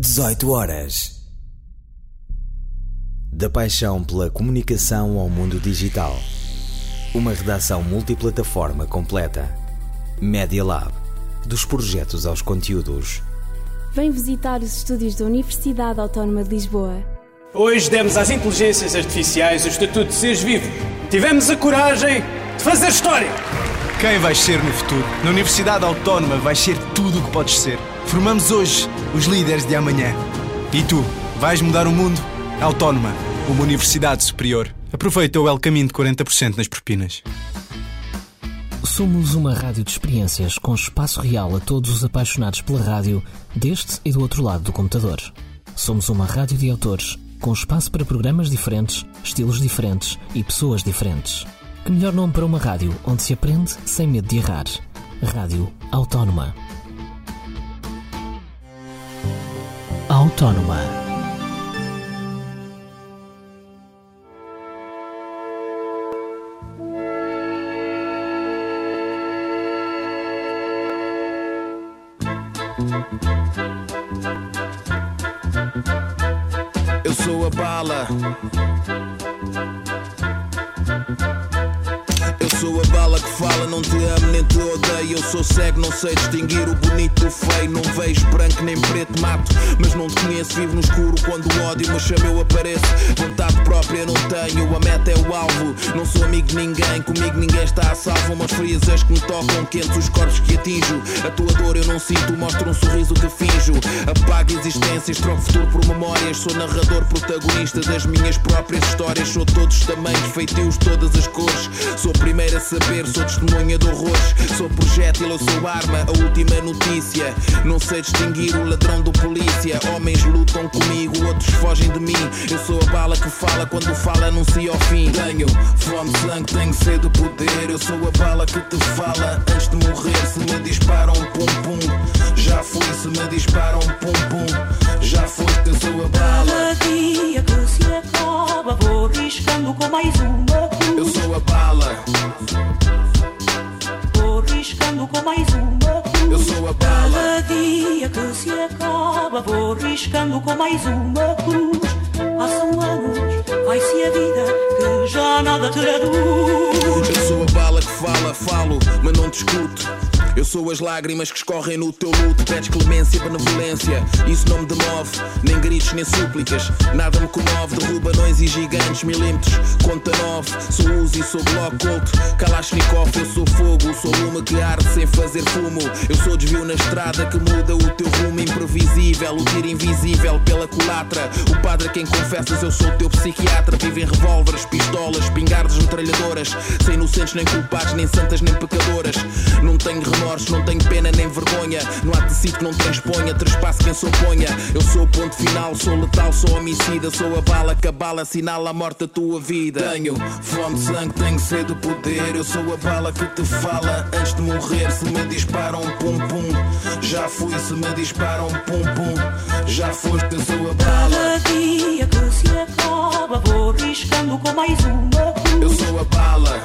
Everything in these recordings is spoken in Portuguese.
18 horas. Da paixão pela comunicação ao mundo digital. Uma redação multiplataforma completa. Media Lab. Dos projetos aos conteúdos. Vem visitar os estúdios da Universidade Autónoma de Lisboa. Hoje demos às inteligências artificiais o estatuto de seres vivos. Tivemos a coragem de fazer história. Quem vais ser no futuro? Na Universidade Autónoma vais ser tudo o que podes ser. Formamos hoje os líderes de amanhã. E tu, vais mudar o mundo? Autónoma, uma universidade superior. Aproveita o El Caminho de 40% nas propinas. Somos uma rádio de experiências com espaço real a todos os apaixonados pela rádio, deste e do outro lado do computador. Somos uma rádio de autores, com espaço para programas diferentes, estilos diferentes e pessoas diferentes. Que melhor nome para uma rádio onde se aprende sem medo de errar. Rádio Autónoma. Autónoma. Eu sou a bala. Eu sou a bala que fala, não te amo nem te odeio. Eu sou cego, não sei distinguir o bonito do feio. Não vejo branco nem preto, mato, mas não te conheço. Vivo no escuro quando o ódio me chama, eu apareço. Vontade própria não tenho, a meta é o alvo. Não sou amigo de ninguém, comigo ninguém está a salvo. Umas frias as que me tocam, quentes os corpos que atinjo. A tua dor eu não sinto, mostro um sorriso que finjo. Apago existências, troco futuro por memórias. Sou narrador, protagonista das minhas próprias histórias. Sou todos os tamanhos, feitios, todas as cores. Sou primeiro a saber, sou testemunha de horrores. Sou projétil, eu sou arma, a última notícia. Não sei distinguir o ladrão do polícia. Homens lutam comigo, outros fogem de mim. Eu sou a bala que fala, quando fala anuncia o fim. Tenho fome de sangue, tenho sede de poder. Eu sou a bala que te fala antes de morrer. Se me disparam pum pum, já fui. Se me disparam pum pum, já fui. Eu sou a bala. Cada dia que se acaba vou riscando com mais uma cruz. Eu sou a bala. Vou riscando com mais uma cruz. Eu sou a bala. Cada dia que se acaba vou riscando com mais uma cruz. Passam anos, vai-se a vida que já nada traduz. Eu sou a bala que fala, falo, mas não discuto. Eu sou as lágrimas que escorrem no teu luto. Pedes clemência, benevolência, isso não me demove. Nem gritos, nem súplicas, nada me comove. Derruba anões e gigantes, milímetros, conta 9. Sou Uzi, sou Glock, Colt, Kalashnikov. Eu sou fogo, sou lume que arde sem fazer fumo. Eu sou desvio na estrada que muda o teu rumo. Imprevisível, o tiro invisível pela culatra. O padre a quem confessas, eu sou o teu psiquiatra. Vivo em revólveres, pistolas, espingardas, metralhadoras. Sem inocentes, nem culpados, nem santas, nem pecadoras. Não tenho remorso, não tenho pena nem vergonha. Não há tecido que não transponha, trespasse quem se oponha. Eu sou o ponto final, sou letal, sou homicida. Sou a bala que a bala assinala a morte da tua vida. Tenho fome de sangue, tenho sede de poder. Eu sou a bala que te fala antes de morrer. Se me disparam pum pum, já fui. Se me disparam pum pum, já foste. Eu sou a bala. Cada dia que se acaba vou riscando com mais uma cruz. Eu sou a bala.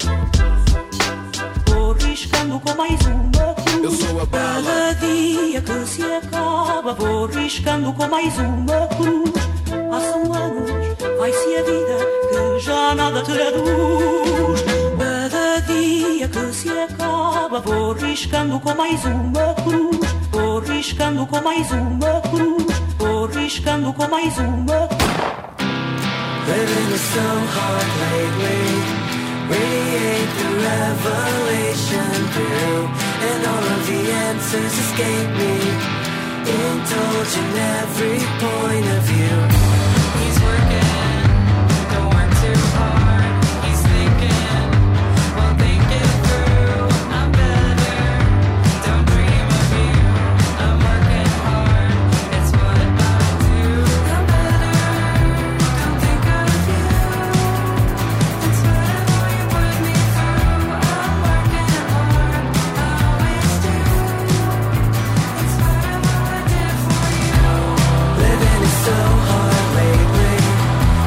Vou riscando com mais uma cruz. Eu sou a bala. Cada dia que se acaba vou riscando com mais uma cruz. Passam anos, vai-se a vida que já nada traduz. Cada dia que se acaba vou riscando com mais uma cruz. Vou riscando com mais uma cruz. Vou riscando com mais uma cruz. Living is so hard lately. Radiate the revelation through, and all of the answers escape me. Indulging every point of view. He's working, don't work too hard. He's thinking, well think it through. I'm better, don't dream of you. I'm working hard, it's what I do. I'm better, don't think of you. It's whatever you put me through. I'm working hard, I always do. It's whatever I did for you. Living is so hard lately.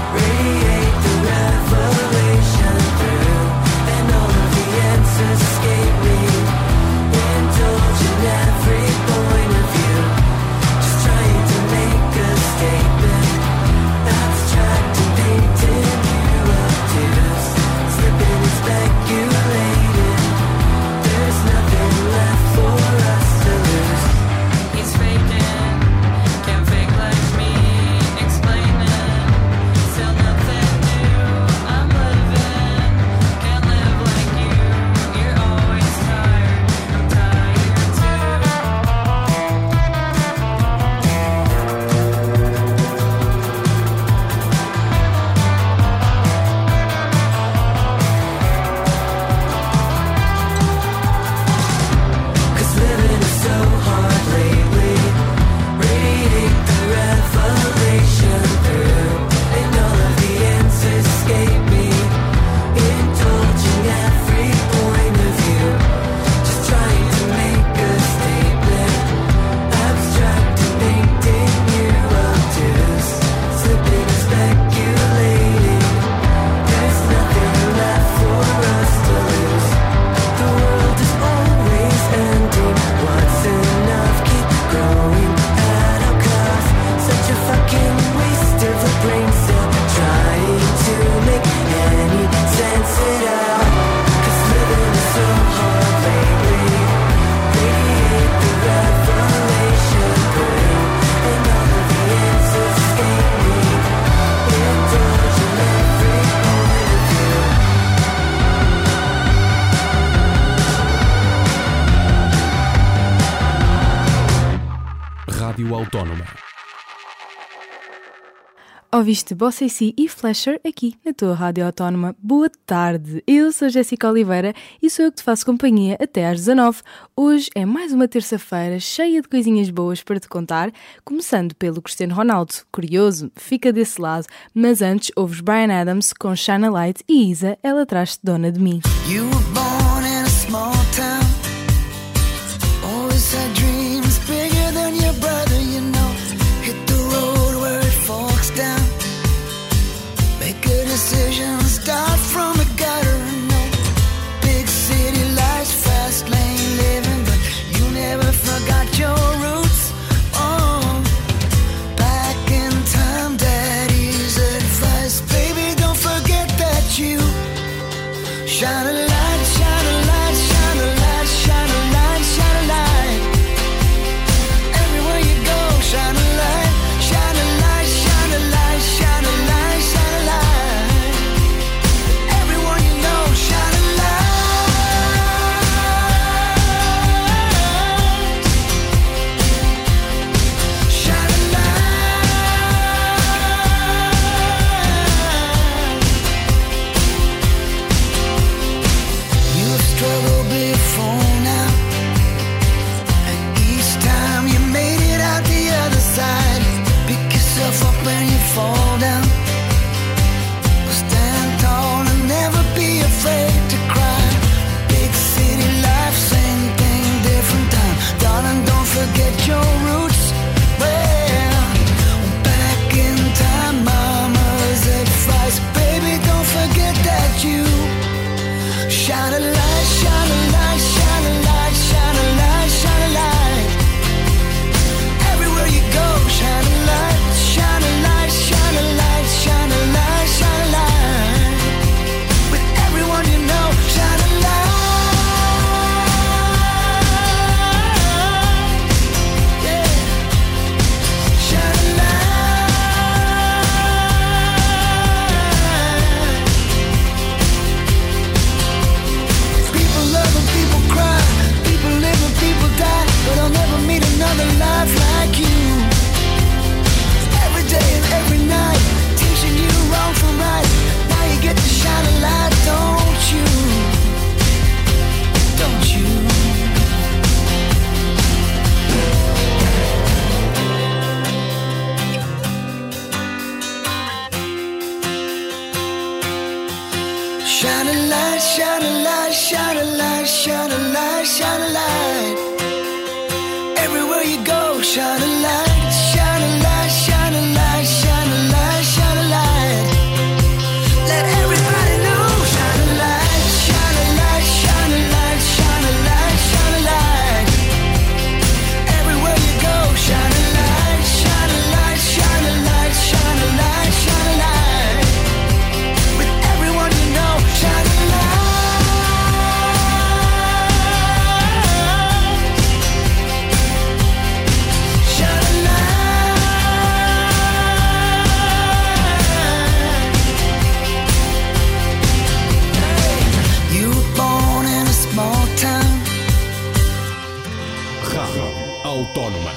Rádio Autónoma. Ouviste Bossa e Flasher aqui na tua Rádio Autónoma. Boa tarde, eu sou Jéssica Oliveira e sou eu que te faço companhia até às 19. Hoje é mais uma terça-feira cheia de coisinhas boas para te contar, começando pelo Cristiano Ronaldo. Curioso? Fica desse lado, mas antes ouves Bryan Adams com Shine a Light e Isa, ela traz-te Dona de Mim. You were born in a small town, always had dreams bigger than your brother, you know. Hit the road where it forks down, make a decision, start from the gutter. No big city lights, fast lane living, but you never forgot your roots. Oh, back in time, daddy's advice, baby, don't forget that you shine a light, shine a light, shine a light, shine a light, shine a light. Everywhere you go, shine a light, shine a light, shine a light, shine a light, shine a light. Everyone you know, shine a light. Shine a light. You've struggled before now, and each time you made it out the other side. Pick yourself up when you fall down. Stand tall and never be afraid to cry. Big city life, same thing, different time. Darling, don't forget your roots. Well, back in time, mama's advice, baby, don't forget that you shine a light, shine a light, shine a light, shine a light, shine a light. Everywhere you go, shine a light, shine a light, shine a light, shine a light, shine a light. With everyone you know, shine a light. Yeah. Shine a light. People love and people cry, people live and people die, but I'll never meet another life like you. Every day and every night, teaching you wrong from right. Now you get to shine a light, don't you? Don't you? Shine a light, shine a light, shine a light, shine a light, shine a light. Everywhere you go, shine a light, shine a light, shine a light, shine a light, shine a light. Let everybody know, shine a light, shine a light, shine a light, shine a light, shine a light. Everywhere you go, shine a light, shine a light, shine a light, shine a light, shine a light. With everyone you know, shine a light. Shine a light. You were born in a small town. Rádio Autónoma.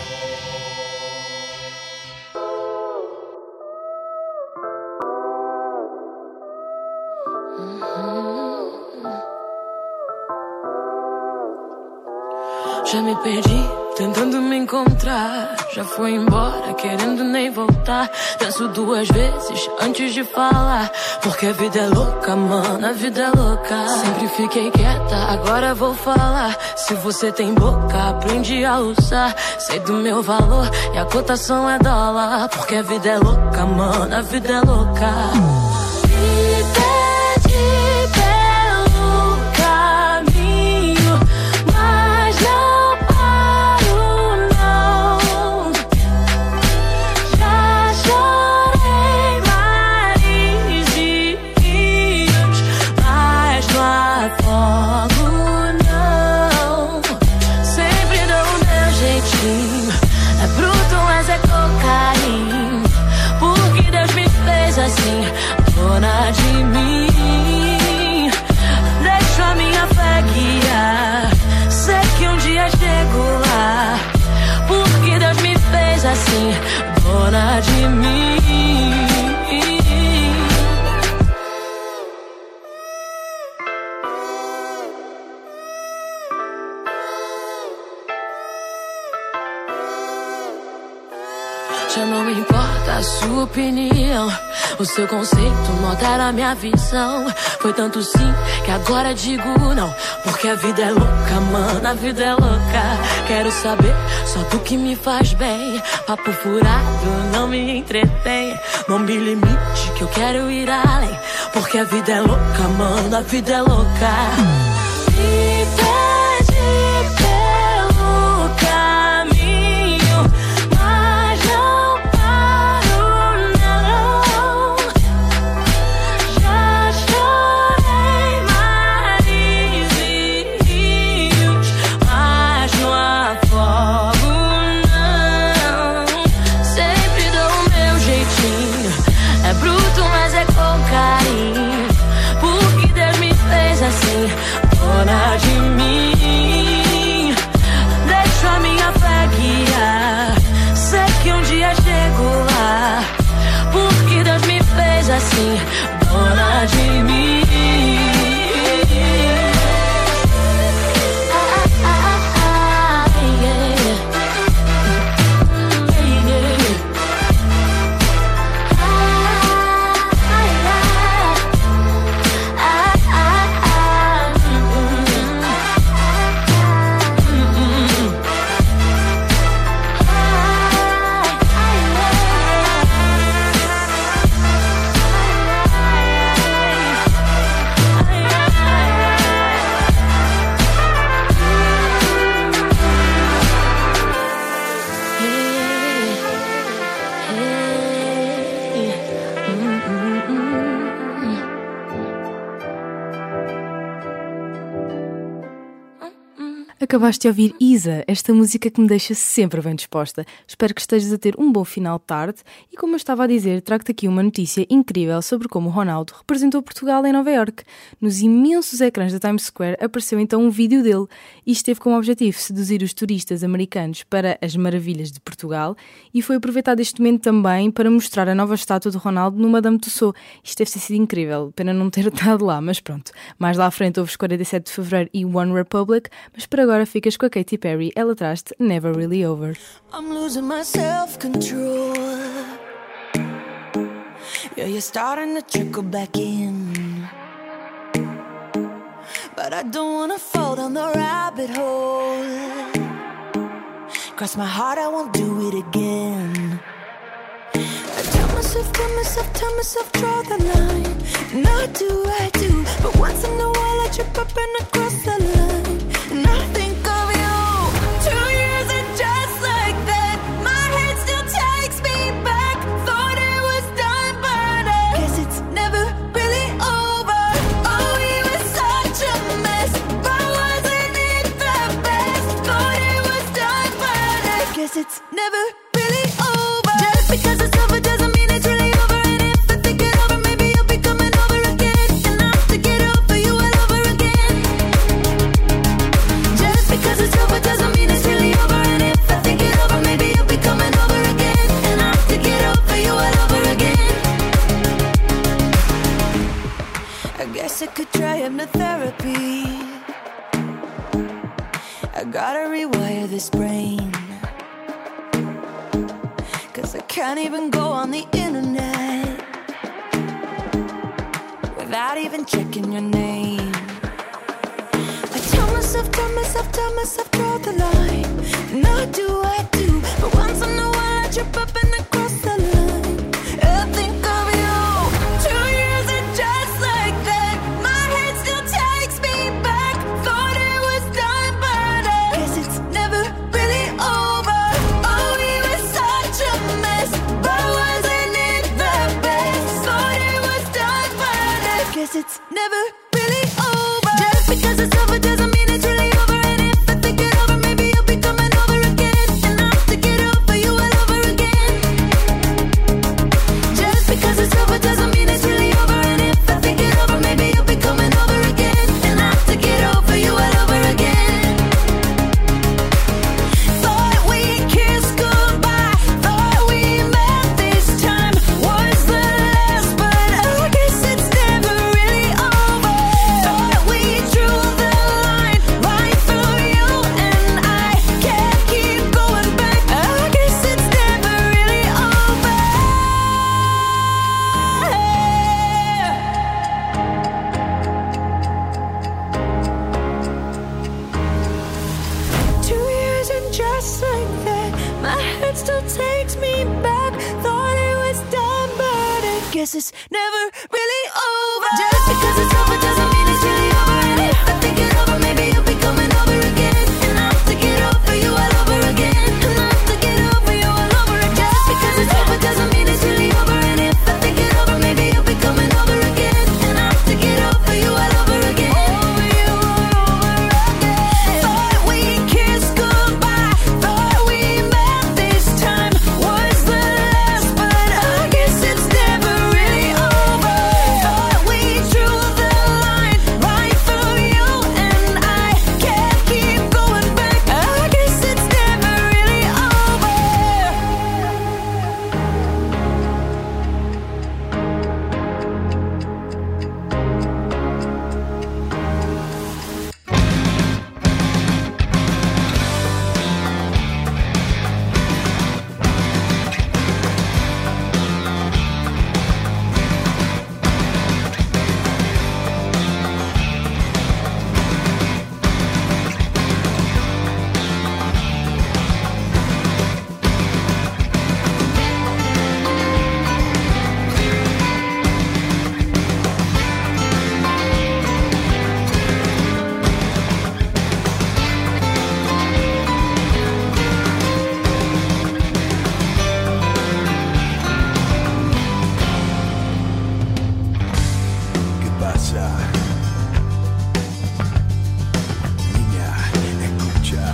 Já me perdi, tentando me encontrar. Já foi embora, querendo nem voltar. Penso duas vezes antes de falar, porque a vida é louca, mano, a vida é louca. Sempre fiquei quieta, agora vou falar. Se você tem boca, aprende a usar. Sei do meu valor e a cotação é dólar, porque a vida é louca, mano, a vida é louca. Me pede pelo caminho, mas não paro, não. Já chorei mares e rios, mas não afogo, não. Sempre dou o meu jeitinho, é bruto, mas é cocaína. Porque Deus me fez assim. dona de mim. Já não me importa a sua opinião, o seu conceito não altera a minha visão. Foi tanto sim que agora digo não, porque a vida é louca, mano, a vida é louca. Quero saber só do que me faz bem. Papo furado não me entretém. Não me limite que eu quero ir além, porque a vida é louca, mano, a vida é louca. Me pede pelo caminho, mas não paro não. Já chorei mares e rios, mas não afogo não. Sempre dou o meu jeitinho, é bruto mas é com carinho, porque Deus me fez assim, dona de mim. Deixo a minha fé guiar, sei que um dia chego lá, porque Deus me fez assim, dona de mim. Acabaste de ouvir Isa, esta música que me deixa sempre bem disposta. Espero que estejas a ter um bom final de tarde e, como eu estava a dizer, trago-te aqui uma notícia incrível sobre como o Ronaldo representou Portugal em Nova Iorque. Nos imensos ecrãs da Times Square apareceu então um vídeo dele. Isto teve como objetivo seduzir os turistas americanos para as maravilhas de Portugal e foi aproveitado este momento também para mostrar a nova estátua do Ronaldo no Madame Tussauds. Isto deve ter sido incrível, pena não ter estado lá, mas pronto. Mais lá à frente houve os 47 de Fevereiro e One Republic, mas por agora ficas com a Katy Perry, ela traz-te Never Really Over. I'm losing my self-control. Yeah, you're starting to trickle back in, but I don't wanna fall down the rabbit hole. Cross my heart, I won't do it again. I tell myself, draw the line. Not do I do, but once in a while I trip up and I cross the line. And I think of you, 2 years and just like that, my head still takes me back. Thought it was done, but I guess it's never really over. Oh, we were such a mess, but wasn't it the best? Thought it was done, but I guess it's never really over. Just because it's over doesn't mean it's really over. And if I think it over, maybe you'll be coming over again. And I have to get over you all over again. Just because it's over doesn't mean it's really over. And if I think it over, maybe you'll be coming over again. And I have to get over you all over again. I guess I could try hypnotherapy. I gotta rewire this brain, 'cause I can't even go on the internet without even checking your name. I tell myself, draw the line. Not do I do, but once in a while I trip up and I cross the line. I think of you, 2 years and just like that, my head still takes me back. Thought it was done, but I guess it's never really over. Oh, we were such a mess, but wasn't it the best? Thought it was done, but I guess it's never really over. Just because it's over doesn't mean it's really over. And if I think it over, maybe you'll be coming over again. And I have to get over you all over again. Just because it's over doesn't mean it's really over. And if I think it over, maybe you'll be coming over again. And I have to get over you all over again. Thought we kissed goodbye, thought we met My head still takes me back. Thought it was done, but I guess it's never really over. Just because it's over doesn't mean it's really over. And if I think it over, maybe you'll be coming over again. And I'll have to get over you all over again. And I'll have to get over you all over again. Just because it's over doesn't mean it's really over. And if I think it over, maybe you'll be coming over again. And I'll have to get over you all over again. Over you all over again. Thought we kissed goodbye. Thought we met this time was the last, but I guess it's never really over. Thought we drew the line right through you, and I can't keep going back. I guess it's never really over. ¿Qué pasa? Niña, escucha.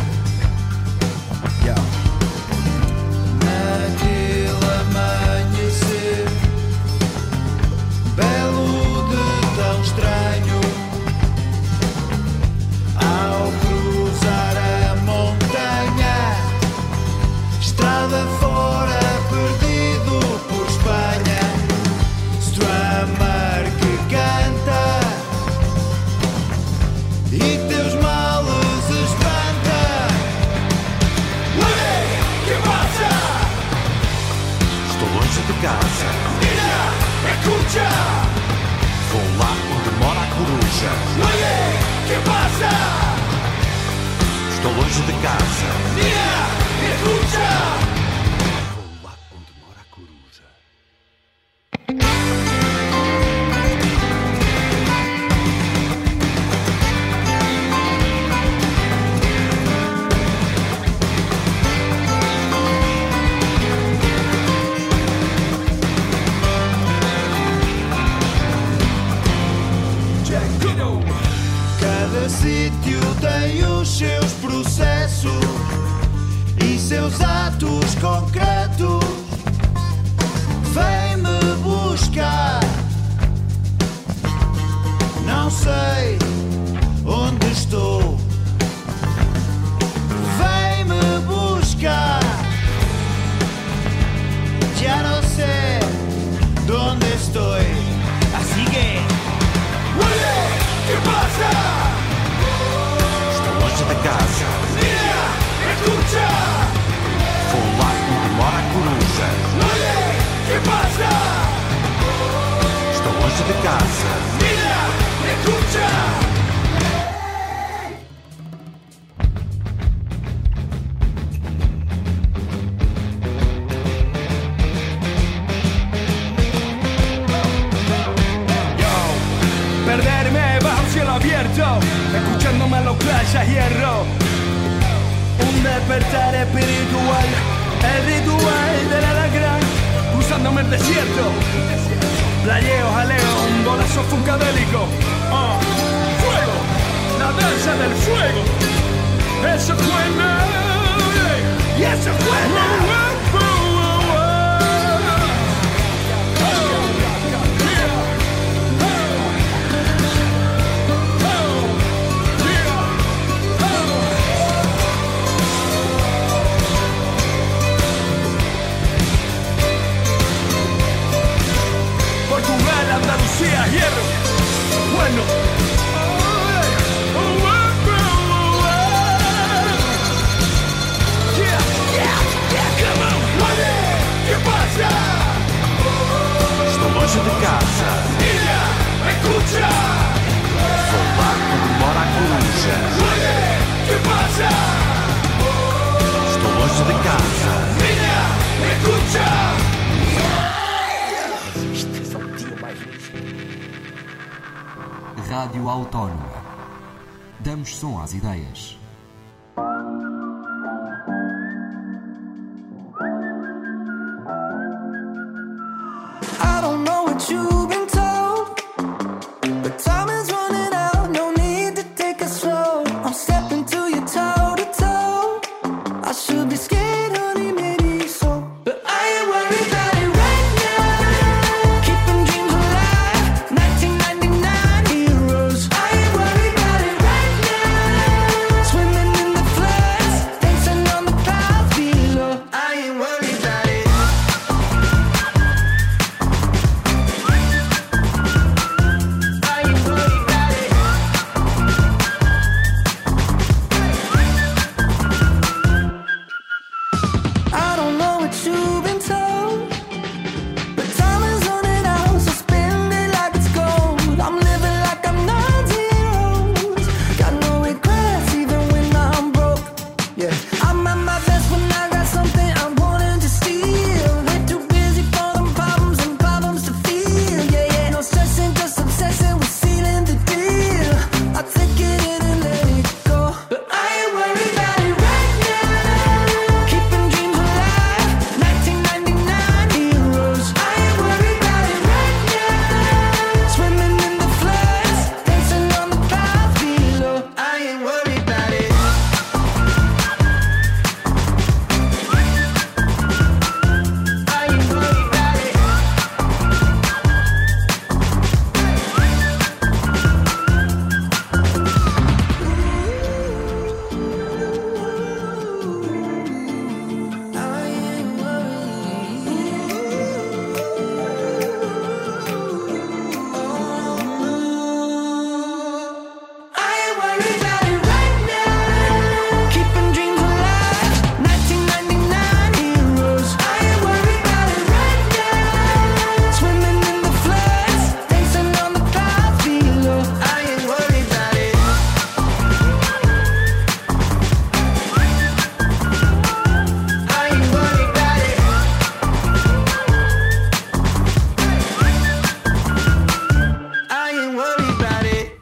Yo. Naquele amanhecer belo de tão estranho, ao cruzar a montanha, estrada fora, perdido por Espanha. Strummer que canta e teus males espanta. Ué, que passa? Estou longe de casa. Mira, escucha. Vou lá onde mora a coruja. Ué, que passa? Estou longe de casa. Mira, escucha. Vou lá onde mora a coruja. Cada sítio tem os seus processos e seus atos concretos. Vem-me buscar. Não sei onde estou. Vem-me buscar. Ya no sé dónde estoy. Así que... ¡Huele! ¿Qué pasa? Estou longe de casa. Mira, escucha. Vou lá onde mora a coruja. ¡Huele! ¿Qué pasa? Estou longe de casa. Mira, escucha. Perderme bajo cielo abierto, escuchándome los clash a hierro. Un despertar espiritual, el ritual del alacrán, cruzándome el desierto. Playeo, jaleo, un golazo funkadélico. Fuego, la danza del fuego. Eso fue nada, y eso fue nada. Portugal, Andalucía, hierro. Bueno. ¿Qué pasa? Estou longe de casa. Mira, escucha. Vou lá onde mora a coruja. ¿Qué pasa? Estou longe de casa. Rádio Autónoma. Damos som às ideias. I don't know what you've been told, but time is running out, no need to take it slow. I'm stepping to you toe to toe. I should be scared, honey, maybe so, but I ain't worried about it right now. Keeping dreams alive, 1999 heroes. I ain't worried about it right now. Swimming in the floods, dancing on the clouds below. I ain't worried about it. I don't know what you've been told, but time is running out, so spend it like it's gold. I'm living like I'm 90 got no regrets even when I'm broke. Yeah, I'm at my best when I got something I'm wanting to steal. They're too busy for them problems and problems to feel. Yeah, yeah, no stressing, just obsessing with sealing the deal. I take it in and let it go, but I ain't worried about it right now. Keeping dreams alive, 1999 heroes. I ain't worried about it right now. Swimming in the floods, dancing on the clouds below. I ain't worried about it. I ain't worried about it. I ain't worried about it right now. Keeping dreams alive, 1999 heroes. I ain't worried about it right now. Swimming in the floods, dancing on the clouds below. I ain't worried about it. I ain't worried about it. I ain't worried about it.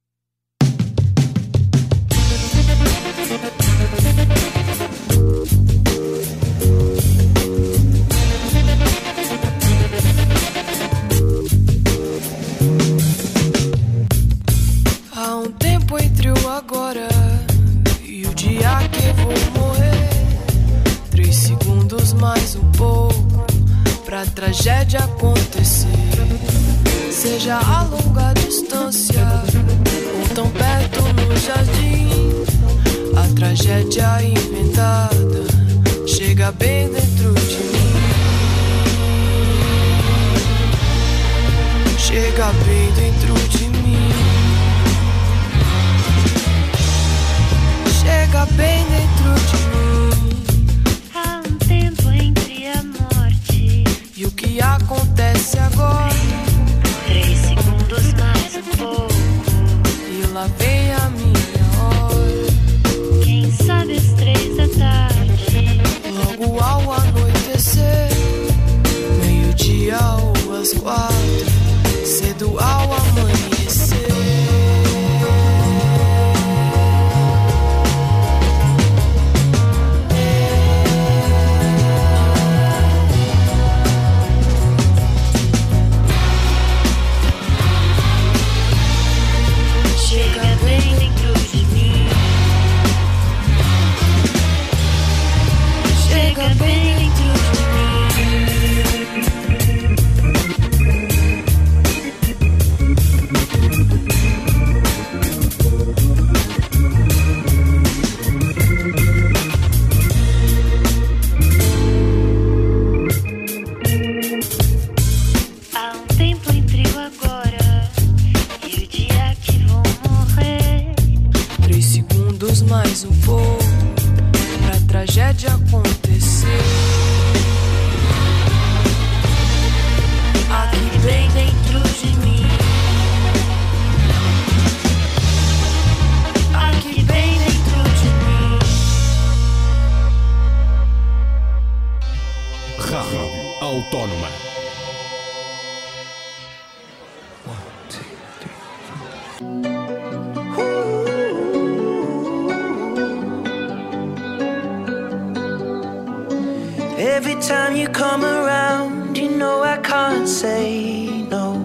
Há um tempo entre o agora e o dia que eu vou morrer. 3 segundos mais um pouco pra tragédia acontecer. Seja a longa distância ou tão perto no jardim, a tragédia inventada chega bem dentro de mim. Chega bem dentro de mim. Chega bem dentro de mim. Há um tempo entre a morte E o que acontece agora? 3 segundos mais um pouco. E lá vem a minha hora. Quem sabe às 3 da tarde. Logo ao anoitecer, meio-dia ou às 4, cedo ao amanhecer. Chega bem dentro de mim. Chega bem dentro de Há um tempo entre o agora e o dia que vou morrer. 3 segundos mais um pouco pra tragédia acontecer. Aqui bem dentro de mim. Aqui bem dentro de mim. Rádio Autónoma. Every time you come around, you know I can't say no.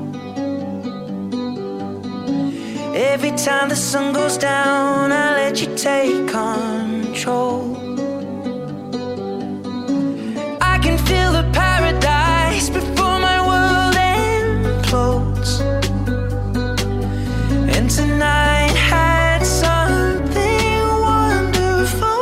Every time the sun goes down, I let you take control. I can feel the paradise before my world implodes. And tonight had something wonderful.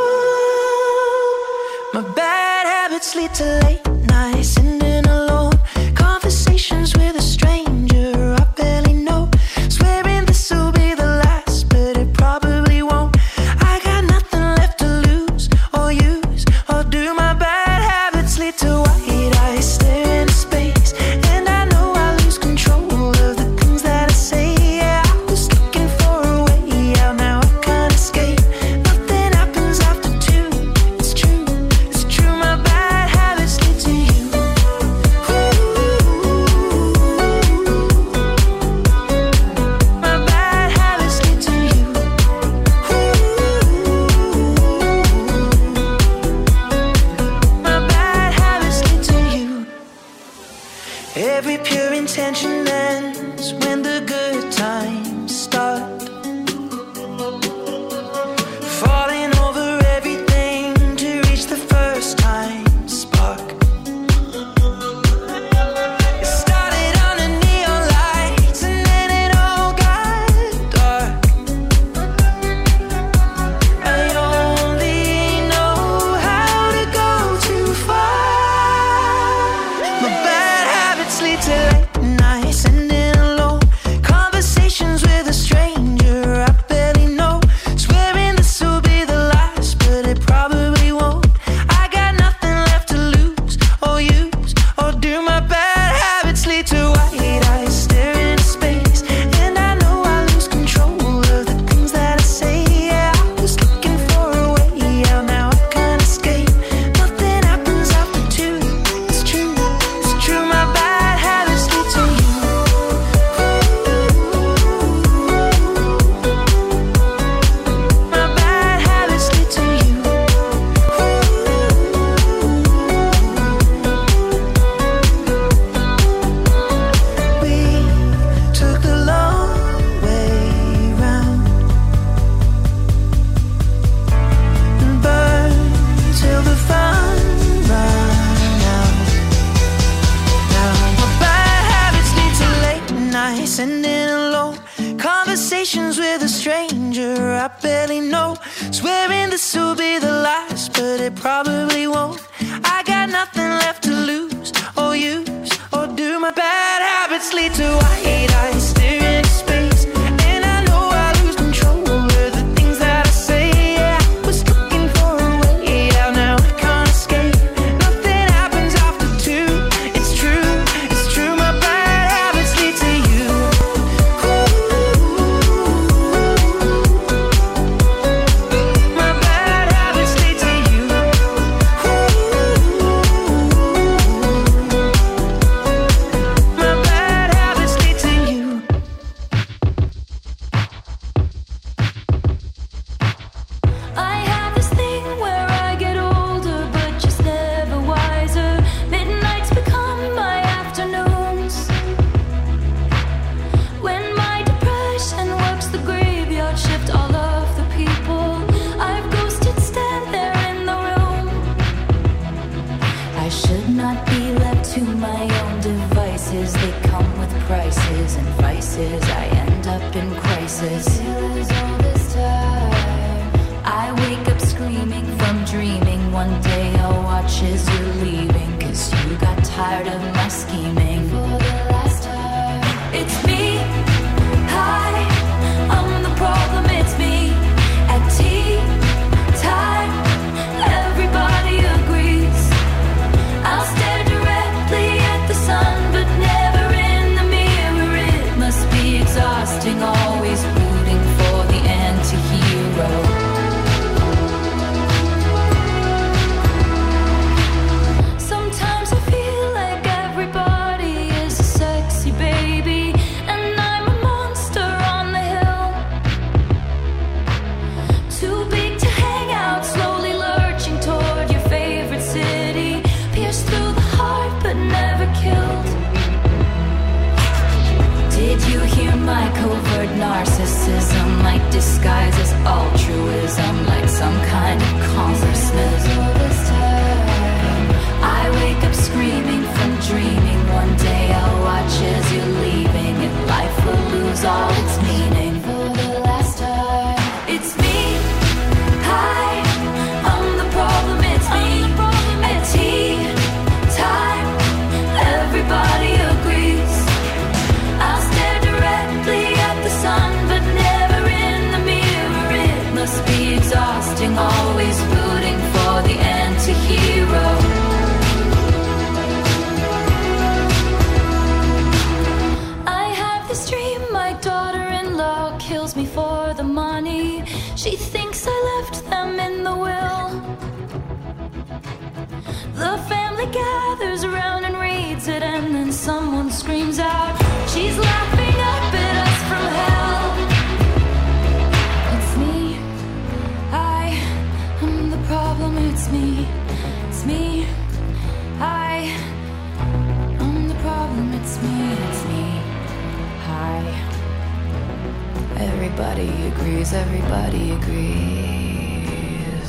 My bad habits lead to late nights, sitting alone, conversations with a stranger I barely know, swearing this will be the last, but it probably won't. I got nothing left to lose or use or do. My bad habits lead to white eyes stare into space, and I know I lose control of the things that I say. Yeah, I was looking for a way out, now I can't escape. Nothing happens after 2. It's true, it's true. My bad habits lead to you. My bad habits lead to you. My bad habits lead to you. Every pure intention ends when the good times start. Falling over everything to reach the first time spark. It started on the neon lights and then it all got dark. I only know how to go too far. My bad habits lead to late nights, sitting alone, conversations with a stranger I barely know, swearing this will be the last, but it probably won't. I got nothing left to lose or use or do. My bad habits lead to white eyes stare into space, and I know I lose control of the things that I say. Yeah, I was looking for a way out, now I can't escape. Nothing happens after 2. It's true, it's true. My bad habits lead to you. My bad habits lead to you. We took the long way round and burned till the fun ran out. Now my bad habits lead to late nights, sitting alone, conversations with a stranger I barely know, swearing this will be the last, but it probably won't. I got nothing left to lose or use or do. My bad habits lead to white eyes stare into space, and I know I lose control of the things that I say. Yeah, I was looking for a way out, now I can't escape. Nothing happens after 2. It's true, it's true. My bad habits lead to you. My bad habits lead to you. My bad habits lead to you. I have this thing where I get older, but just never wiser. Midnights become my afternoons. When my depression works the graveyard shift, all of the people I've ghosted stand there in the room. I should not be left to my own devices. They come with prices and vices. I end up in crisis. All this time I wake up screaming from dreaming. One day I'll watch as you're leaving, 'cause you got tired of my scheming. For the last time, it's me. Hi, I'm the problem, it's me. At tea time, everybody agrees. I'll stare directly at the sun, but never in the mirror. It must be exhausting, always rooting for the anti-hero. Sometimes I feel like everybody narcissism, like disguise as altruism, like some kind of consciousness. I wake up screaming from dreaming. One day I'll watch as you're leaving, and life will lose all its meaning. For the last time, it's me. Hi, I'm the problem. It's me. At tea time, everybody agrees. I'll stare directly at the sun, but never in the mirror. It must be exhausting, always rooting for the anti-hero. Me for the money. She thinks I left them in the will. The family gathers around and reads it, and then someone screams out, she's laughing up at us from hell. It's me. I am the problem. It's me. It's me. I am the problem. It's me. It's me. Hi. Everybody agrees, everybody agrees.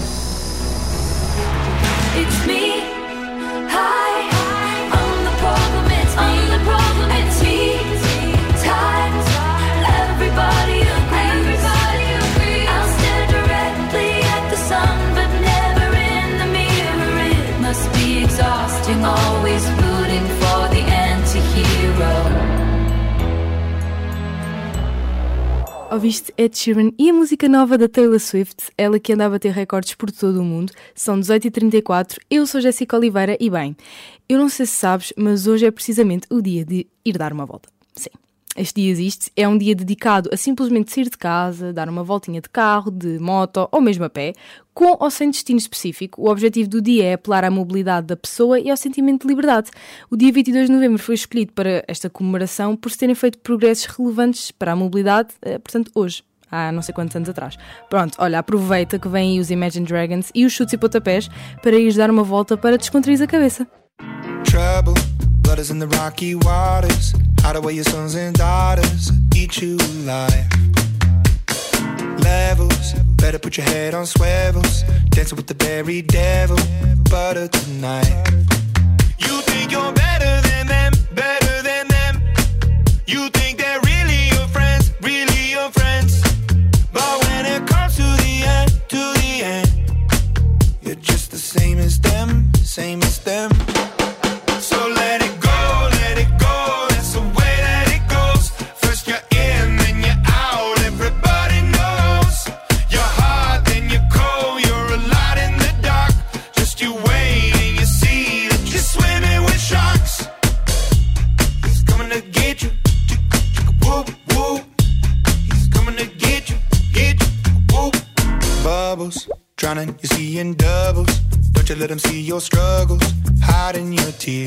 It's me. Hi, I'm the problem, it's me. I'm the problem, it's me. Times, everybody agrees. I'll stare directly at the sun, but never in the mirror. It must be exhausting, always rooting for the anti-hero. Ouviste Ed Sheeran e a música nova da Taylor Swift, ela que anda a bater recordes por todo o mundo. São 18h34, eu sou Jéssica Oliveira e bem, eu não sei se sabes, mas hoje é precisamente o dia de ir dar uma volta. Sim, este dia existe, é um dia dedicado a simplesmente sair de casa, dar uma voltinha de carro, de moto ou mesmo a pé, com ou sem destino específico. O objetivo do dia é apelar à mobilidade da pessoa e ao sentimento de liberdade. O dia 22 de novembro foi escolhido para esta comemoração por se terem feito progressos relevantes para a mobilidade, portanto hoje, há não sei quantos anos atrás. Pronto, olha, aproveita que vêm aí os Imagine Dragons e os chutes e pontapés para ires dar uma volta para descontrair a cabeça. Trouble, blood is in the rocky waters. Hide away your sons and daughters, eat you alive. Levels, better put your head on swivels. Dancing with the very devil, butter tonight. You think you're better than them, better than them. You think they're really your friends, really your friends. But when it comes to the end, you're just the same as them, same as them. So let it go, let it go. That's the way that it goes. First you're in, then you're out. Everybody knows you're hot, then you're cold. You're a lot in the dark. Just you wait and you see that you're swimming with sharks. He's coming to get you. Whoop, whoop. He's coming to get you, whoop. Bubbles, drowning, you're seeing doubles. Don't you let them see your struggles, hiding your tears.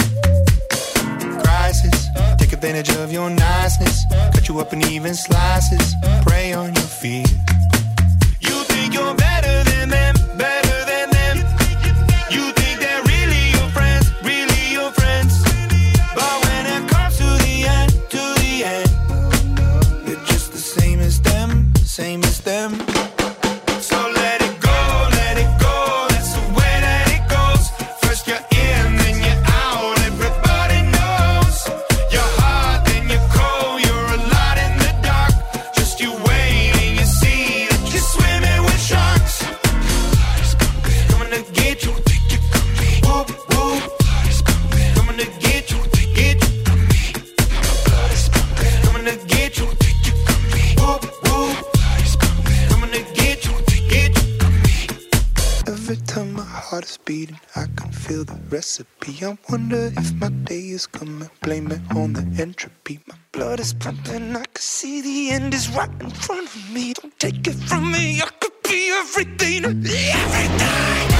Crisis, take advantage of your niceness. Cut you up in even slices, prey on your fears. You think you're better than them, better than them. You think they're really your friends, really your friends. But when it comes to the end, you're just the same as them, same as them. So let it go, let it go. That's the way that it goes. First you're in, then you're out. Everybody knows you're hot, then you're cold. You're a lot in the dark. Just you wait and you see that you're swimming with sharks. Coming to get you, whoop, whoop. Coming to get you, coming to get you, whoop, whoop. Coming to get you. Every time my heart is beating, I can feel the recipe. I wonder if my day is coming. Blame it on the entropy. My blood is pumping. I can see the end is right in front of me. Don't take it from me. I could be everything, everything.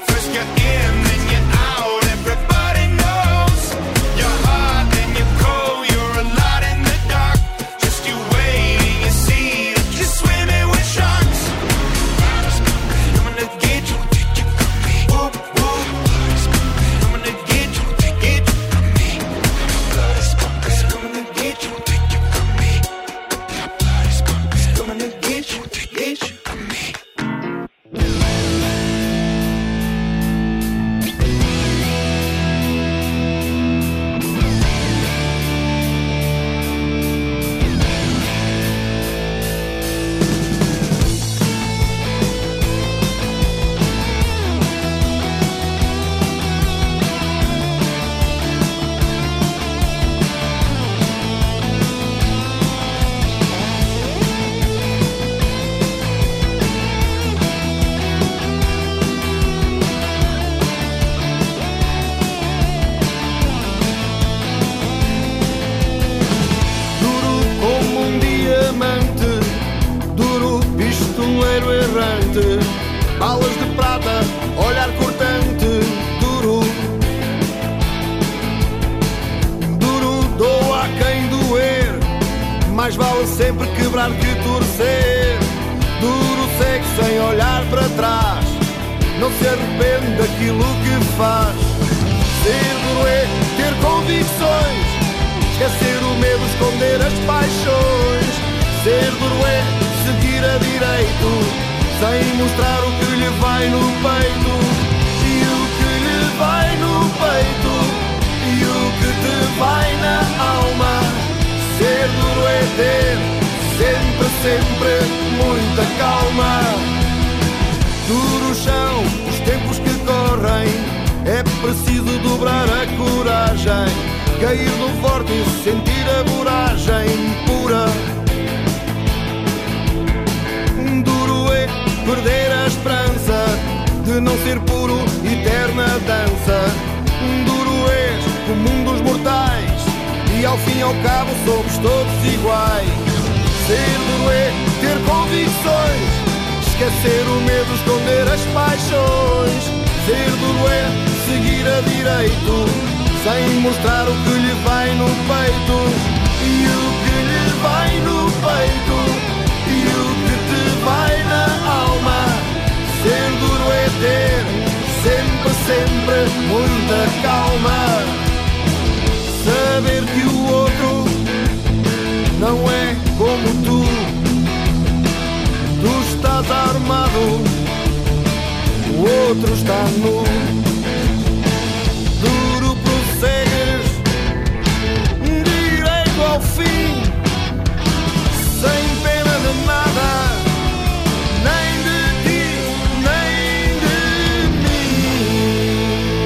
Cold, balas de prata, olhar cortante, duro. Duro doa a quem doer, mais vale sempre quebrar que torcer. Duro segue sem olhar para trás, não se arrepende daquilo que faz. Ser duro é ter convicções, esquecer o medo, esconder as paixões. Ser duro é seguir a direito, sem mostrar o que lhe vai no peito. E o que lhe vai no peito, e o que te vai na alma. Ser duro é ter sempre, sempre muita calma. Duro chão, os tempos que correm, é preciso dobrar a coragem, cair do forte e sentir a voragem pura. Duro é perder a esperança de não ser puro, eterna dança. Duro é comum dos mortais, e ao fim e ao cabo somos todos iguais. Ser duro é ter convicções, esquecer o medo, esconder as paixões. Ser duro é seguir a direito, sem mostrar o que lhe vai no peito. E o que lhe vai no peito, e o que te vai na alma. Ser duro é ter sempre, sempre muita calma. Saber que o outro não é como tu. Tu estás armado, o outro está nu. Duro prossegues, direito ao fim, sem pena de nada, nem de ti, nem de mim.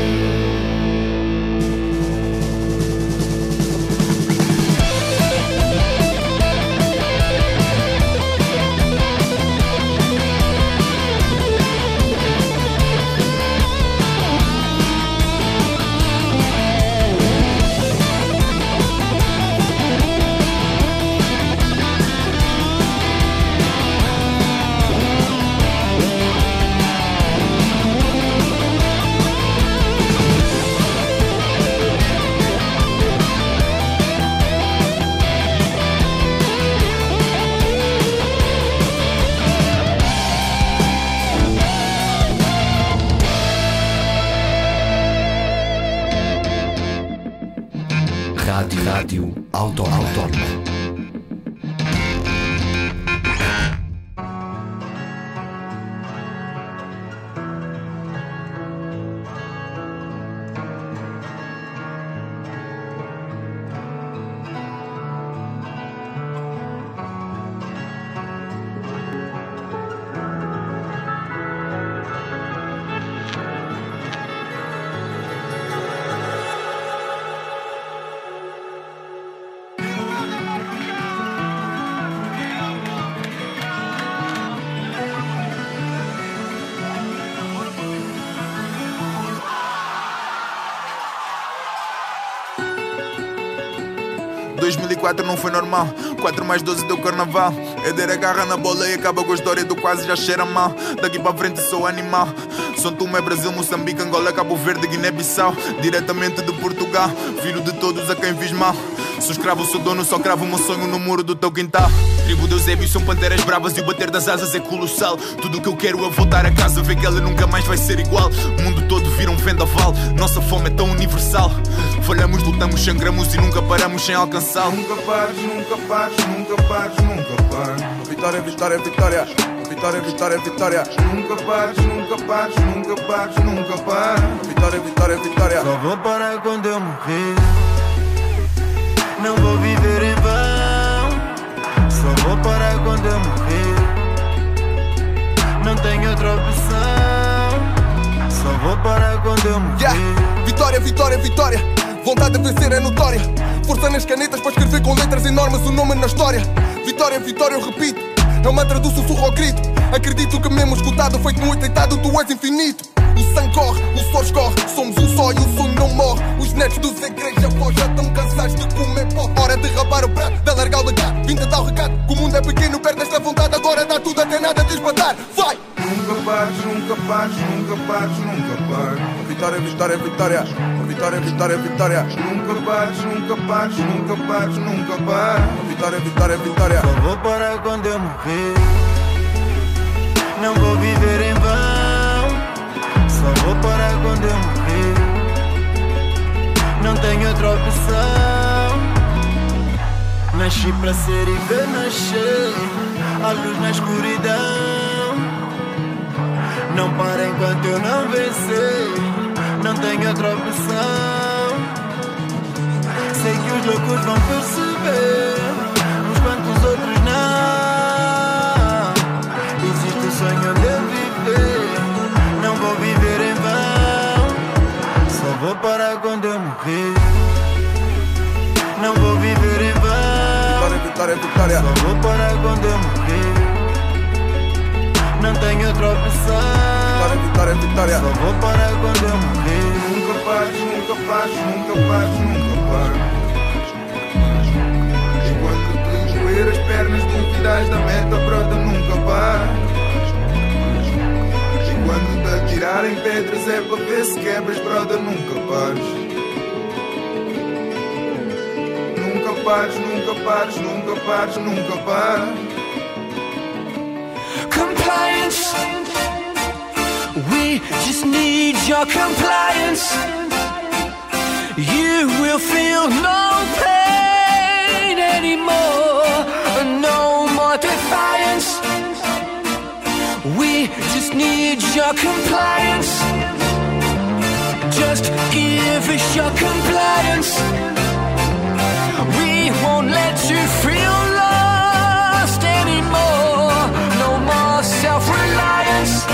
Rádio Autónoma. Não foi normal, 4 mais 12 deu carnaval. Éder agarra na bola e acaba com a história do quase já cheira mal. Daqui para frente sou animal. São Tomé, Brasil, Moçambique, Angola, Cabo Verde, Guiné-Bissau. Diretamente de Portugal, filho de todos a quem fiz mal. Sou escravo, sou dono, só cravo o meu sonho no muro do teu quintal. Tribo de Eusébio, são panteras bravas e o bater das asas é colossal. Tudo o que eu quero é voltar a casa, ver que ela nunca mais vai ser igual. O mundo todo vira um vendaval, nossa fome é tão universal. Falhamos, lutamos, sangramos e nunca paramos sem alcançá-lo. Nunca pares, nunca pares, nunca pares, nunca pares. Vitória, vitória, vitória. Vitória, vitória, vitória. Nunca pares, nunca pares, nunca pares, nunca pares. Vitória, vitória, vitória. Só vou parar quando eu morrer. Não vou viver em vão. Só vou parar quando eu morrer. Não tenho outra opção. Só vou parar quando eu morrer. Vitória, vitória, vitória. Vontade de vencer é notória. Força nas canetas para escrever com letras enormes o nome na história. Vitória, vitória, eu repito. É o mantra do sussurro ao grito. Acredito que mesmo escutado, feito no deitado, tu és infinito. O sangue corre, o suor escorre. Somos um só e o sonho não morre. Os netos dos igrejas avós já estão cansados de comer pó. Hora de rapar o prato, de alargar o legado. Vim de dar o recado, que o mundo é pequeno, perde esta vontade. Agora dá tudo até nada de espantar. Vai! Nunca pares, nunca pares, nunca pares, nunca pares. Vitória, vitória, vitória. Vitória, vitória, vitória. Nunca pares, nunca pares, nunca pares, nunca pares. Vitória, vitória, vitória. Só vou parar quando eu morrer. Não vou viver em vão. Só vou parar quando eu morrer. Não tenho outra opção. Nasci para ser e ver nascer a luz na escuridão. Não para enquanto eu não vencer. Não tenho outra opção. Sei que os loucos vão perceber, enquanto os outros não. Existe o sonho de viver. Não vou viver em vão. Só vou parar quando eu morrer. Não vou viver em vão. Vitória, vitória. Só vou parar quando eu morrer. Não tenho outra opção. Vitória, vitória, vitória. Só vou parar quando eu morrer. Nunca pares, nunca pares, nunca pares, nunca pares. Enquanto te doer as pernas, duvidas da meta, brota, nunca pares. Enquanto te atirarem pedras é para ver se quebras, brota, nunca pares. Nunca pares, nunca pares, nunca pares, nunca pares. Compliance. We just need your compliance. You will feel no pain anymore. No more defiance. We just need your compliance. Just give us your compliance. We won't let you feel lost anymore. No more self-reliance.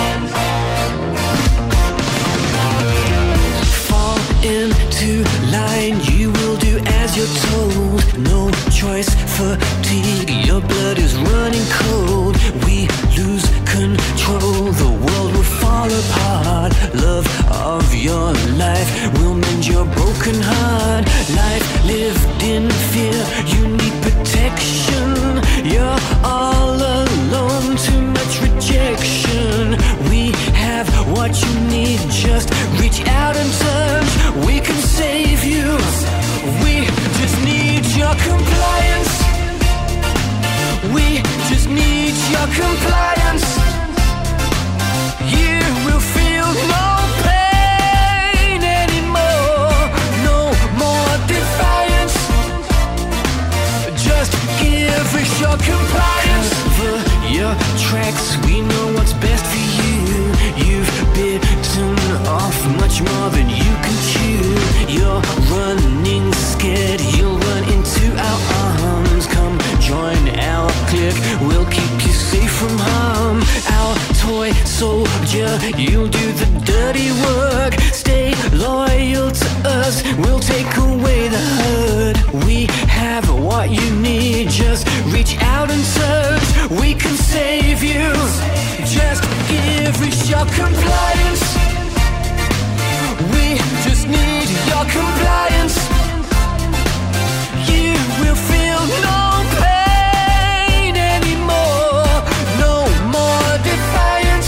Fall into line, you will do as you're told. No choice, fatigue, your blood is running cold. We lose control, the world will fall apart. Love of your life will mend your broken heart. Life lived in fear, you need protection. You're all alone, too much rejection. We have what you need, just reach out and touch. We can save you. We just need your compliance. We just need your compliance. You will feel no pain anymore. No more defiance. Just give us your compliance. Cover your tracks, we know what's best for you. You've bitten off much more than you can chew. You're running scared, you'll run into our arms. Come join our clique, we'll keep you safe from harm. Our toy soldier, you'll do the dirty work. Stay loyal to us, we'll take away the hurt. We have what you need, just reach out and touch. We can save you. Just give us your compliance. We just need your compliance. You will feel no pain anymore. No more defiance.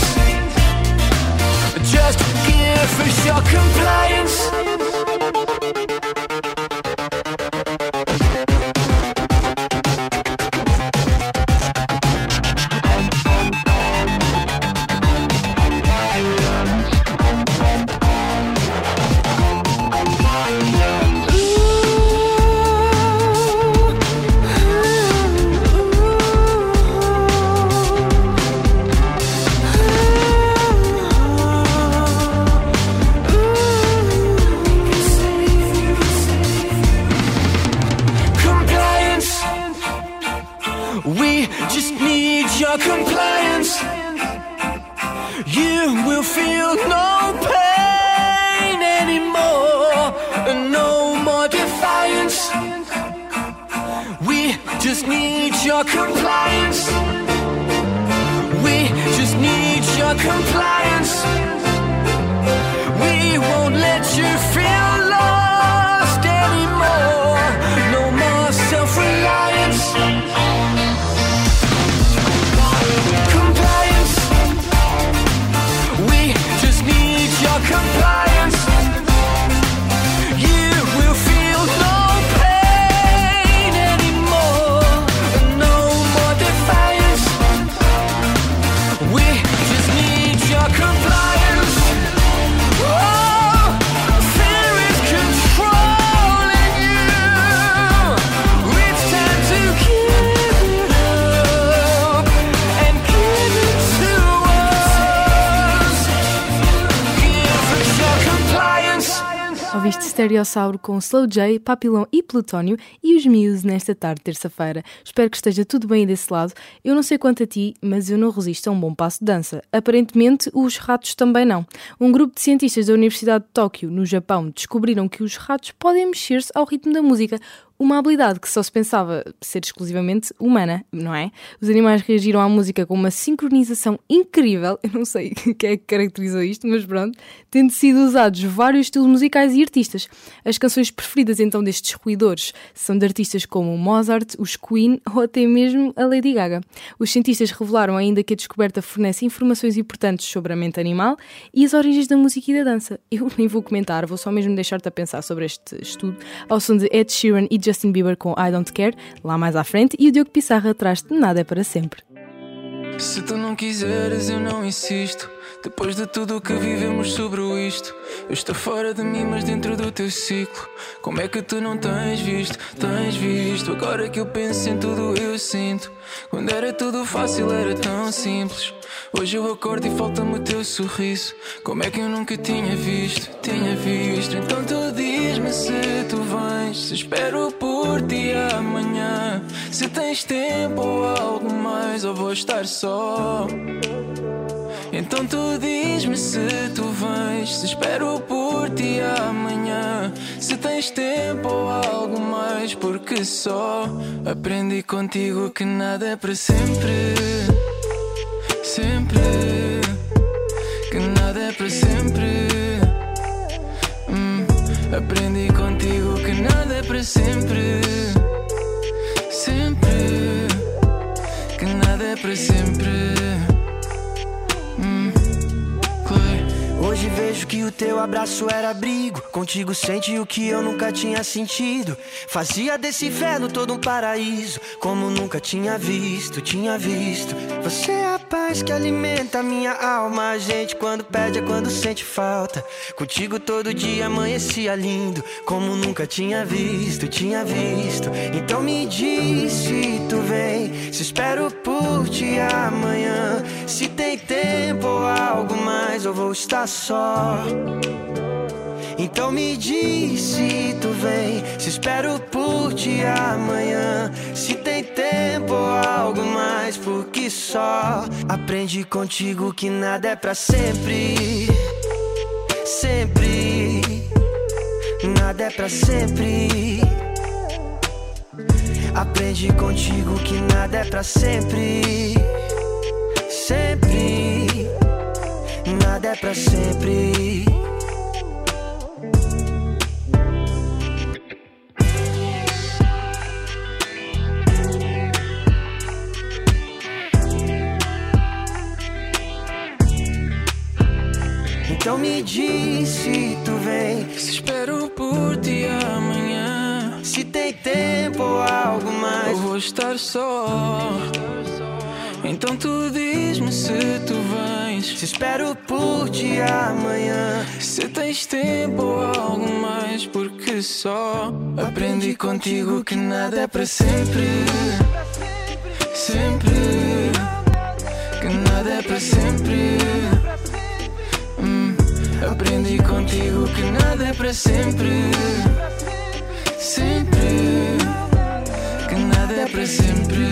Just give us your compliance. We just need your compliance. You will feel no pain anymore. No more defiance. We just need your compliance. We just need your compliance. We won't let you feel lost anymore. No more self-reliance. Compliance. Ouviste Stereossauro com Slow J, Papillon e Plutónio e os Muse nesta tarde de terça-feira. Espero que esteja tudo bem desse lado. Eu não sei quanto a ti, mas eu não resisto a um bom passo de dança. Aparentemente, os ratos também não. Um grupo de cientistas da Universidade de Tóquio, no Japão, descobriram que os ratos podem mexer-se ao ritmo da música. Uma habilidade que só se pensava ser exclusivamente humana, não é? Os animais reagiram à música com uma sincronização incrível. Eu não sei quem é que caracterizou isto, mas pronto. Tendo sido usados vários estilos musicais e artistas. As canções preferidas então destes roedores são de artistas como Mozart, os Queen ou até mesmo a Lady Gaga. Os cientistas revelaram ainda que a descoberta fornece informações importantes sobre a mente animal e as origens da música e da dança. Eu nem vou comentar, vou só mesmo deixar-te a pensar sobre este estudo ao som de Ed Sheeran e Justin Bieber com I Don't Care, lá mais à frente, e o Diogo Pissarra traz-te Nada é para Sempre. Se tu não quiseres, eu não insisto. Depois de tudo o que vivemos sobre isto, eu estou fora de mim, mas dentro do teu ciclo. Como é que tu não tens visto? Tens visto? Agora que eu penso em tudo eu sinto. Quando era tudo fácil, era tão simples. Hoje eu acordo e falta-me o teu sorriso. Como é que eu nunca tinha visto? Tinha visto. Então tu diz-me se tu vens, se espero por ti amanhã, se tens tempo ou algo mais, ou vou estar só. Então tu diz-me se tu vens, se espero por ti amanhã, se tens tempo ou algo mais, porque só aprendi contigo que nada é para sempre. Sempre, que nada é para sempre. Aprendi contigo que nada é para sempre. Sempre, que nada é para sempre. Hoje vejo que o teu abraço era abrigo. Contigo senti o que eu nunca tinha sentido. Fazia desse inferno todo um paraíso, como nunca tinha visto, tinha visto. Você é a paz que alimenta a minha alma. A gente quando pede é quando sente falta. Contigo todo dia amanhecia lindo, como nunca tinha visto, tinha visto. Então me diz se tu vem, se espero por ti amanhã, se tem tempo ou algo mais, ou vou estar só. Então me diz se tu vem, se espero por ti amanhã, se tem tempo ou algo mais, porque só aprendi contigo que nada é pra sempre. Sempre, nada é pra sempre. Aprendi contigo que nada é pra sempre. Sempre, nada é pra sempre. Então me diz se tu vem, se espero por ti amanhã, se tem tempo ou algo mais, ou vou estar só. Então tu diz-me se tu vens, se espero por ti amanhã, se tens tempo ou algo mais, porque só aprendi contigo que nada é para sempre. Sempre, que nada é para sempre. Aprendi contigo que nada é para sempre. Sempre, que nada é para sempre.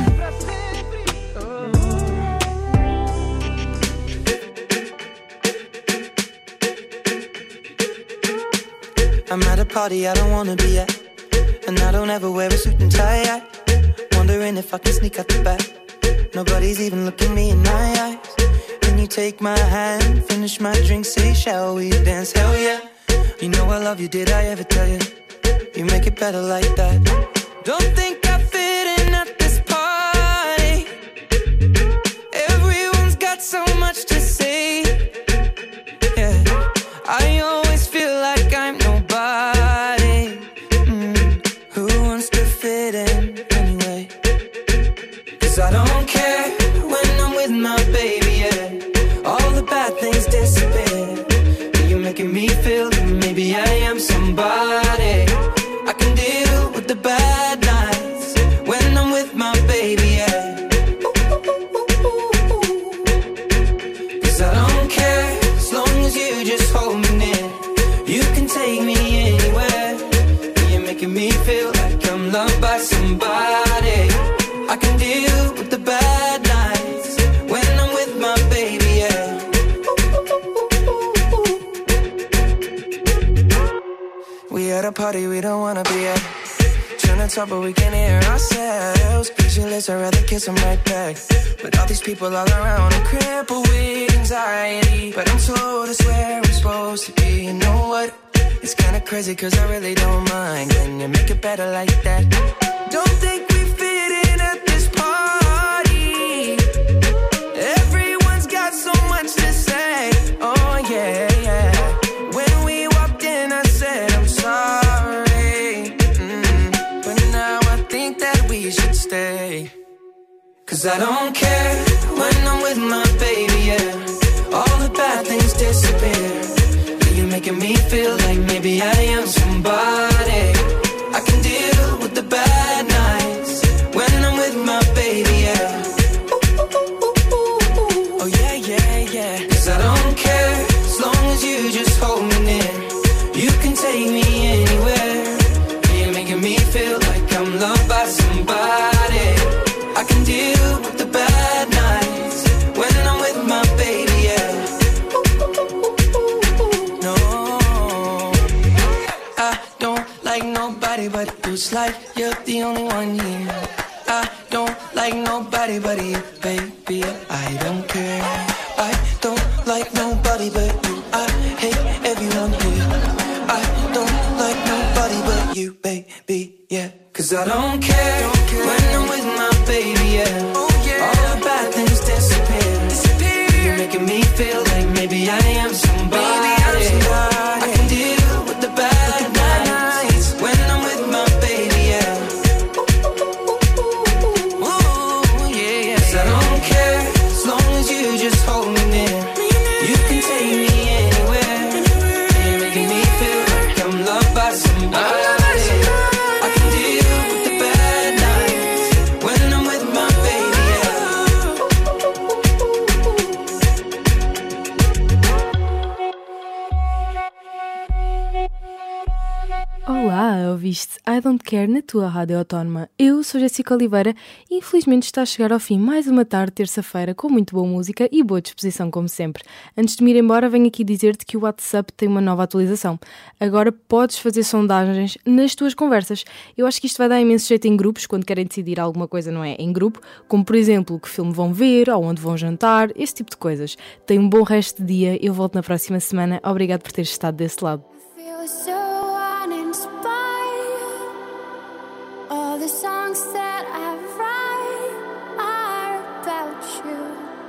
I'm at a party I don't wanna be at, and I don't ever wear a suit and tie yet. Wondering if I can sneak out the back. Nobody's even looking me in my eyes. Can you take my hand, finish my drink, say shall we dance? Hell yeah. You know I love you, did I ever tell you? You make it better like that. Don't think I fit in at this party. Everyone's got so much to say. Yeah, I always feel like I'm nobody. Who wants to fit in anyway? 'Cause I don't care when I'm with my baby, yeah. All the bad things disappear. You're making me feel that maybe I am somebody. I can deal with the bad nights, a party we don't wanna be at. Trying to talk but we can't hear ourselves. Pictureless, I'd rather kiss them right back. But all these people all around, I'm crippled with anxiety. But I'm told it's where I'm supposed to be. You know what? It's kinda crazy cause I really don't mind. Can you make it better like that? Don't think we fit in at this party. Everyone's got so much to say. Oh yeah, yeah. When we walked in I said I'm sorry. But now I think that we should stay. Cause I don't care when I'm with my baby, yeah. All the bad things disappear. You're making me feel like maybe I am somebody. I can deal with the bad nights when I'm with my baby, yeah. Oh yeah, yeah, yeah. Cause I don't care as long as you just hold me near. You can take me anywhere. You're making me feel like I'm loved by somebody. I can deal with the bad nights when I'm with my baby, yeah. But it's like you're the only one here. I don't like nobody but you, baby. I don't care. I don't like nobody but you. I hate everyone here. I don't like nobody but you, baby, yeah. Cause I don't care when I'm with my baby, yeah. All the bad things disappear. You're making me feel like maybe I am somebody. I can deal with the bad nights when I'm with my baby, yeah. Ooh, yeah, yeah. 'Cause I don't care as long as you just hold me near. You can take me anywhere. You're making me feel like I'm loved by somebody. I can deal with the bad nights when I'm with my baby, yeah. Olá, ouviste I Don't Care na tua Rádio Autónoma. Eu sou Jéssica Oliveira e infelizmente está a chegar ao fim mais uma tarde, terça-feira, com muito boa música e boa disposição, como sempre. Antes de me ir embora, venho aqui dizer-te que o WhatsApp tem uma nova atualização. Agora podes fazer sondagens nas tuas conversas. Eu acho que isto vai dar imenso jeito em grupos, quando querem decidir alguma coisa, não é? Em grupo, como por exemplo, que filme vão ver, ou onde vão jantar, esse tipo de coisas. Tenha um bom resto de dia, eu volto na próxima semana. Obrigado por teres estado desse lado. All the songs that I write are about you.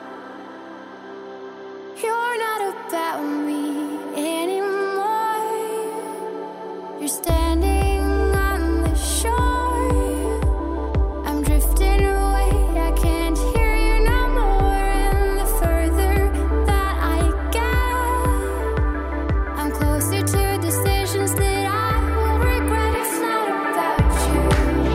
You're not about me anymore. You're standing on the shore. I'm drifting away, I can't hear you no more. And the further that I get, I'm closer to decisions that I will regret. It's not about you.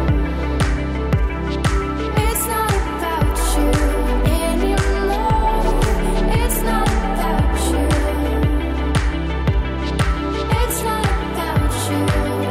It's not about you anymore. It's not about you. It's not about you.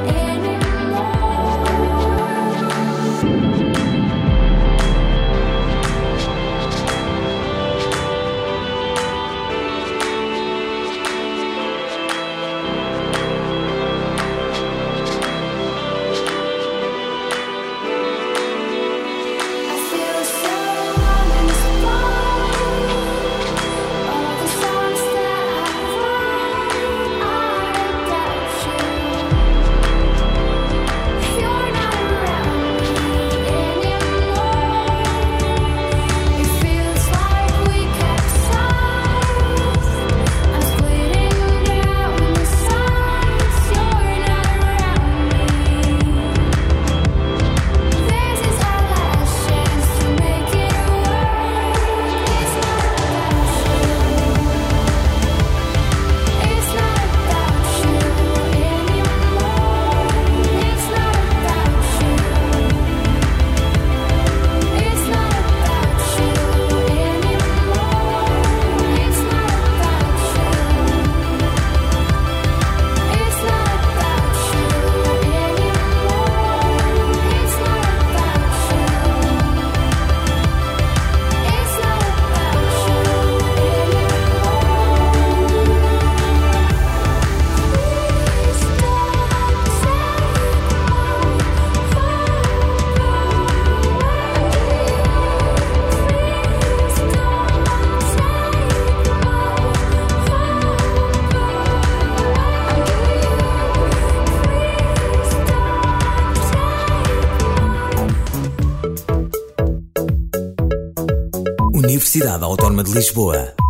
Universidade Autónoma de Lisboa.